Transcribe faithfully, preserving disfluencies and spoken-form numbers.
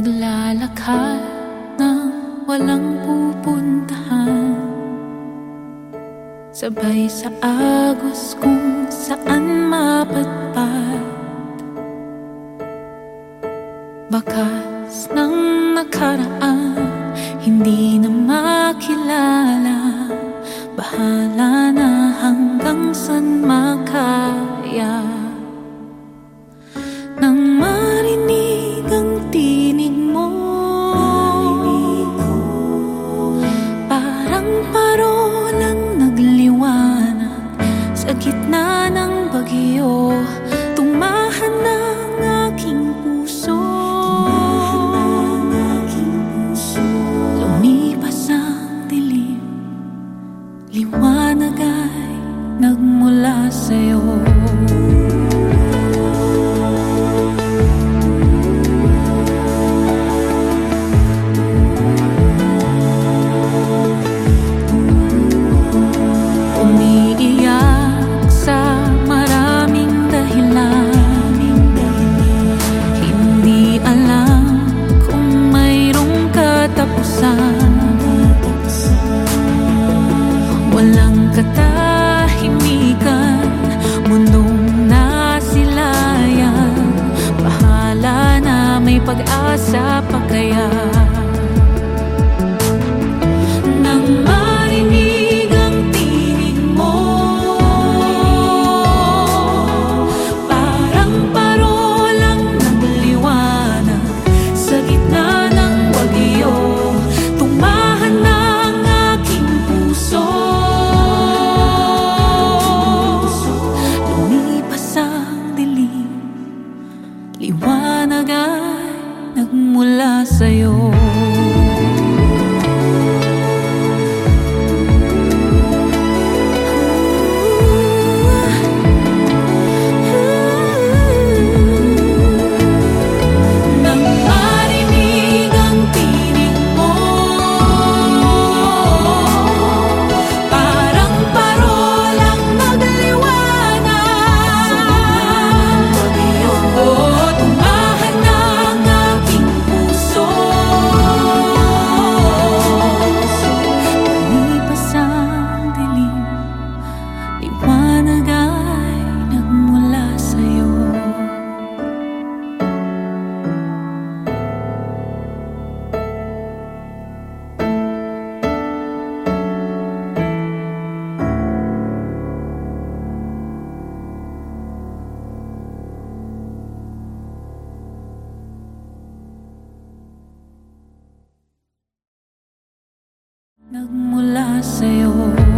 Naglalakad ng walang pupuntahan, sabay sa agos kung saan mapadpad. Bakas ng nakaraan, hindi na makilala. Bahala na hanggang saan makaya. Nang marinig ang tinig mo, parang parolang nagliwanag sa gitna ng bagyo. Tumahan ng aking puso, lumipas ang dilim, liwanag ay nagmula sa'yo. Walang katahimikan, mundong nasilayan. Bahala na, may pag-asa pa kaya. Nang marinig ang tinig mo, parang parolang nagliwanag sa gitna ng bagyo. Tumahan ng aking puso, liwanag ay nagmula sa'yo. Nang marinig ang tinig mo, parang parolang nagliwanag sa gitna ng bagyo. Liwanag ay nagmula sa'yo. Nagmula sa'yo.